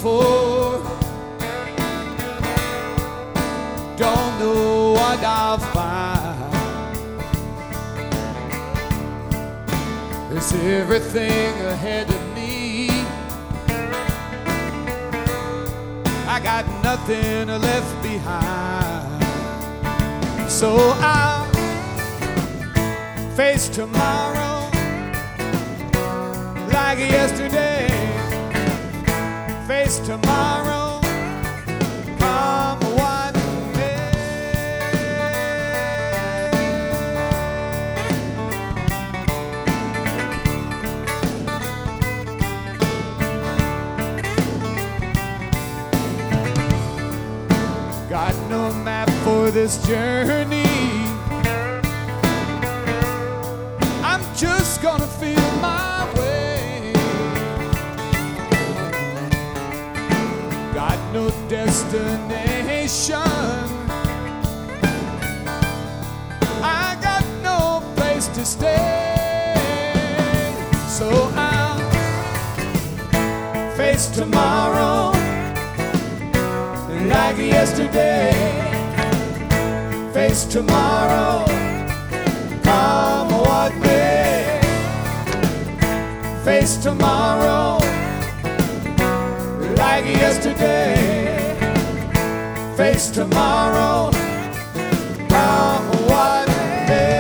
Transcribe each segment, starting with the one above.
before. Don't know what I'll find. There's everything ahead of me. I got nothing left behind. So I'll face tomorrow like yesterday. Face tomorrow, come what may. Got no map for this journey. I'm just gonna feel my way. Got no destination. I got no place to stay. So I'll face tomorrow like yesterday. Face tomorrow, come what may. Face tomorrow like yesterday. Face tomorrow, come what may.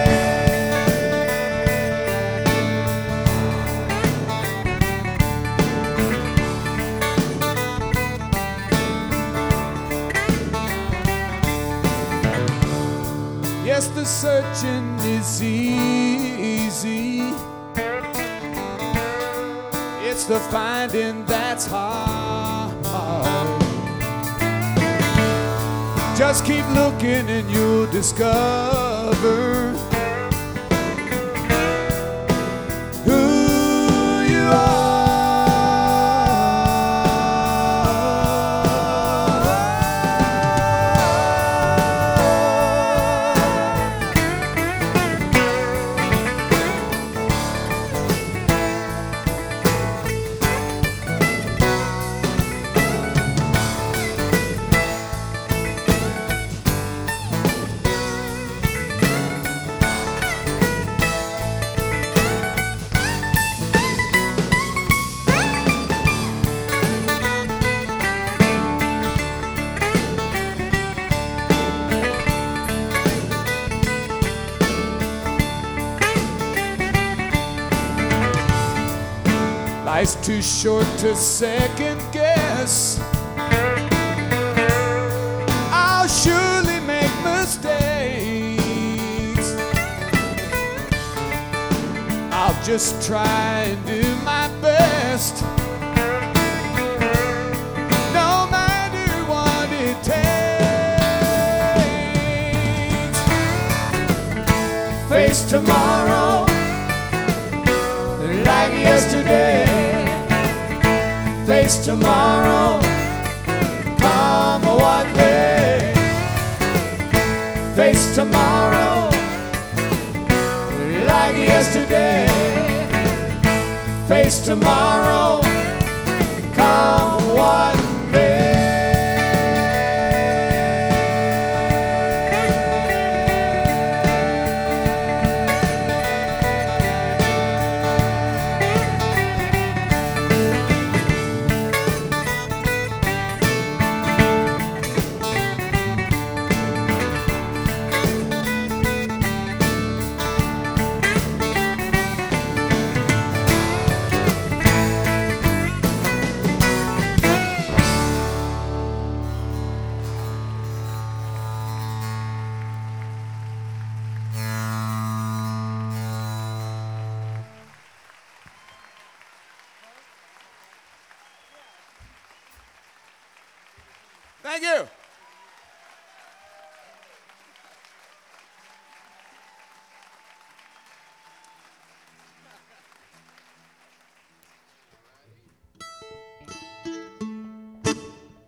Yes, the searching is easy. It's the finding that's hard. Just keep looking and you'll discover who you are. Life's too short to second guess. I'll surely make mistakes. I'll just try and do my best, no matter what it takes. Face tomorrow like yesterday. Face tomorrow, come what may. Face tomorrow like yesterday. Face tomorrow, come what may. Thank you.